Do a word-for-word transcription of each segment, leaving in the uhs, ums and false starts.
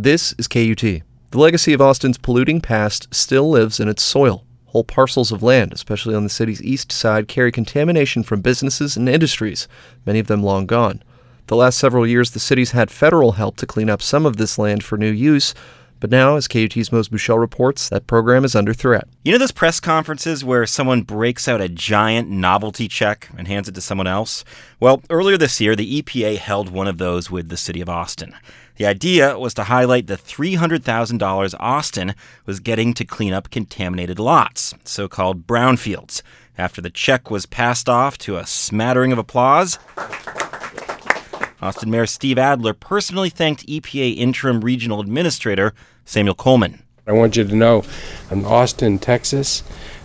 This is K U T. The legacy of Austin's polluting past still lives in its soil. Whole parcels of land, especially on the city's east side, carry contamination from businesses and industries, many of them long gone. The last several years, the city's had federal help to clean up some of this land for new use, but now, as K U T's Mose Buchel reports, that program is under threat. You know those press conferences where someone breaks out a giant novelty check and hands it to someone else? Well, earlier this year, the E P A held one of those with the city of Austin. The idea was to highlight the three hundred thousand dollars Austin was getting to clean up contaminated lots, so-called brownfields. After the check was passed off to a smattering of applause, Austin Mayor Steve Adler personally thanked E P A Interim Regional Administrator Samuel Coleman. I want you to know, in Austin, Texas,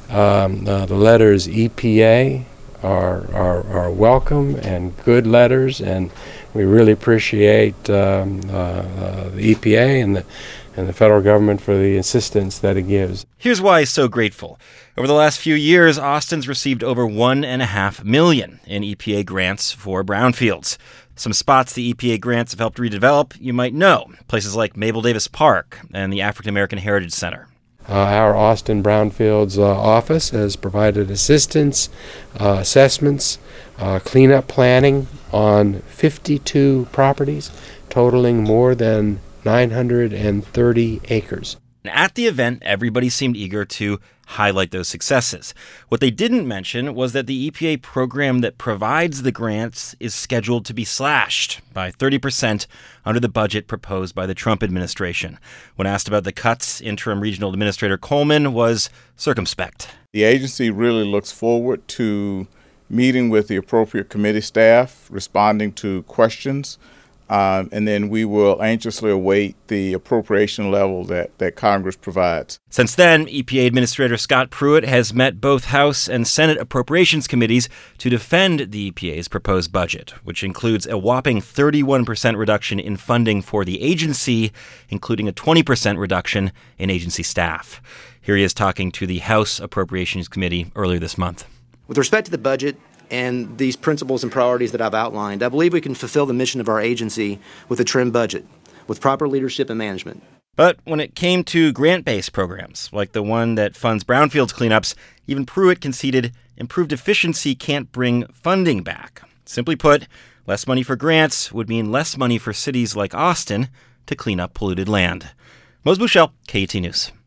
um, uh, the letters E P A are, are are welcome and good letters, and we really appreciate um, uh, uh, the E P A and the and the federal government for the assistance that it gives. Here's why he's so grateful. Over the last few years, Austin's received over one and a half million in E P A grants for brownfields. Some spots the E P A grants have helped redevelop you might know, places like Mabel Davis Park and the African American Heritage Center. Uh, our Austin Brownfields uh, office has provided assistance, uh, assessments, uh, cleanup planning on fifty-two properties, totaling more than nine hundred thirty acres. At the event, everybody seemed eager to highlight those successes. What they didn't mention was that the E P A program that provides the grants is scheduled to be slashed by thirty percent under the budget proposed by the Trump administration. When asked about the cuts, Interim Regional Administrator Coleman was circumspect. The agency really looks forward to meeting with the appropriate committee staff, responding to questions, Um, and then we will anxiously await the appropriation level that, that Congress provides. Since then, E P A Administrator Scott Pruitt has met both House and Senate Appropriations Committees to defend the E P A's proposed budget, which includes a whopping thirty-one percent reduction in funding for the agency, including a twenty percent reduction in agency staff. Here he is talking to the House Appropriations Committee earlier this month. With respect to the budget and these principles and priorities that I've outlined, I believe we can fulfill the mission of our agency with a trimmed budget, with proper leadership and management. But when it came to grant-based programs, like the one that funds brownfields cleanups, even Pruitt conceded improved efficiency can't bring funding back. Simply put, less money for grants would mean less money for cities like Austin to clean up polluted land. Mose Buchel, K U T News.